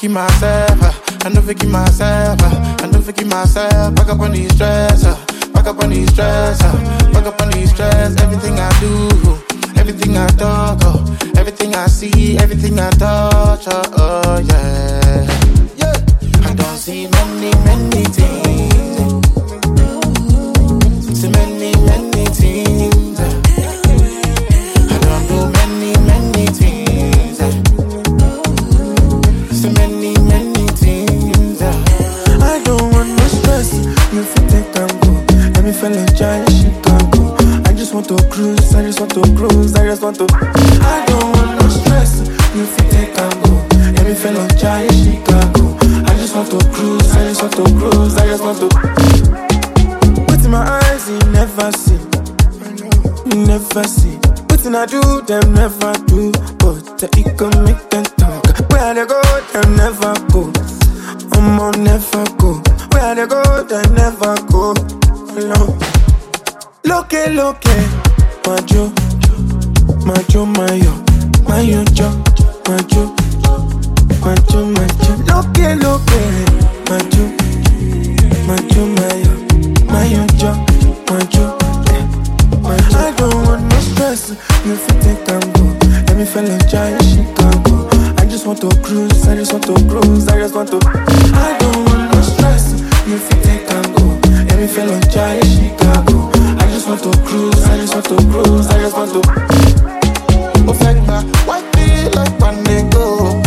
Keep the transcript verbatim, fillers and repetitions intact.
forgive myself, uh, I don't forgive myself, uh, I don't forgive myself. Back up on these stress, uh, back up on these stress, uh, back up on these stress. Everything I do, everything I talk, oh, everything I see, everything I touch, oh, oh yeah, yeah. I don't see many, many things, see many, many things. I don't do many, many things, see many, many things. I don't want no stress, you feel take and go. Let me feel like giant shit can go. I just want to cruise, I just want to cruise, I just want to. I don't want no stress, you feel take and go. Let me feel like giant shit can go. I just want to cruise, I just want to cruise, I just want to. What's in my eyes, you never see, you never see. What's I do, them never do. But the ego make them talk. Where they go, them never go. I'm on never go. Where they go, they never go. No. Look it, look it. Majo, Majo, Mayo, Mayo, Jo, Majo, Majo, Majo. Look it, look it. Majo, Majo, Mayo, Mayo, Jo, Majo. I don't want no stress, you feel take and go. Let me feel like giant shit can go. I just want to cruise, I just want to cruise, I just want to. I don't want no stress, you feel take and go. Let me feel like giant shit can go. I just want to cruise, I just want to cruise, I just want to. Perfect, why feel like one day go?